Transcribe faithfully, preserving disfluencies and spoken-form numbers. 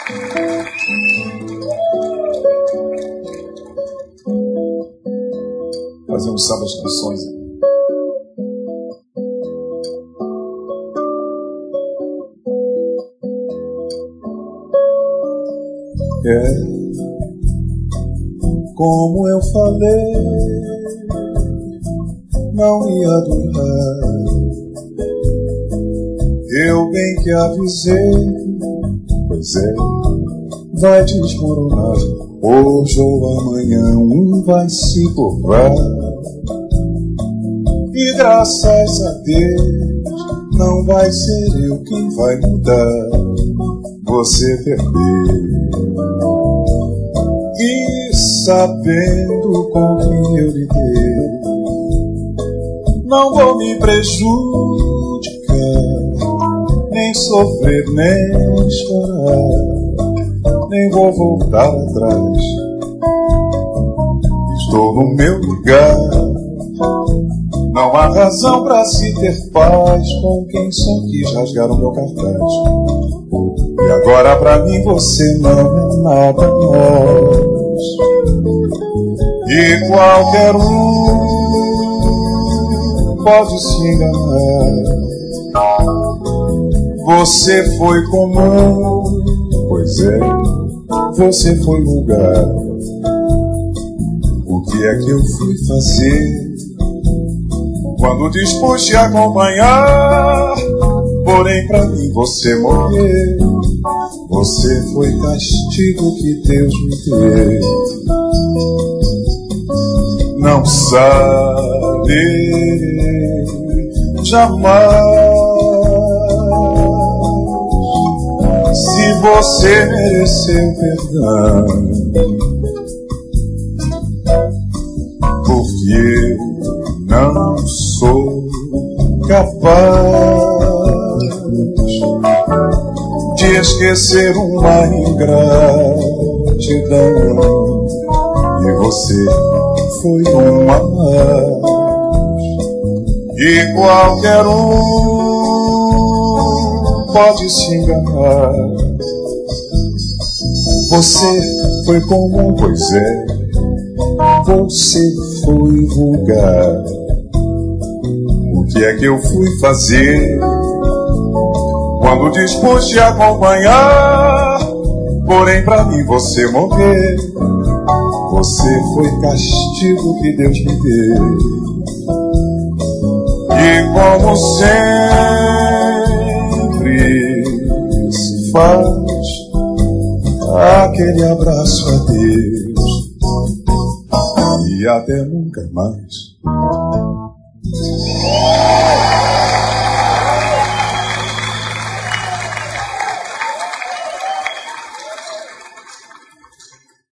Fazer um samba de canções. É como eu falei, não ia durar. Eu bem que avisei, pois é, vai desmoronar. Hoje ou amanhã um vai se curvar. E graças a Deus não vai ser eu quem vai mudar, você perder. E sabendo com que eu lidei, não vou me prejudicar, nem sofrer, nem chorar, nem vou voltar atrás. Estou no meu lugar, não há razão pra se ter paz com quem só quis rasgar o meu cartaz. E agora pra mim você não é nada mais. E qualquer um pode se enganar. Você foi comum, pois é, você foi vulgar. O que é que eu fui fazer quando dispus te acompanhar? Porém pra mim você morreu. Você foi castigo que Deus me deu. Não sabe jamais se você mereceu perdão, porque eu não sou capaz de esquecer uma ingratidão. E você foi uma mais. E qualquer um pode se enganar. Você foi comum, pois é, você foi vulgar. O que é que eu fui fazer quando dispus te acompanhar? Porém pra mim você morreu. Você foi castigo que Deus me deu. E como sempre se faz aquele abraço a Deus e até nunca mais.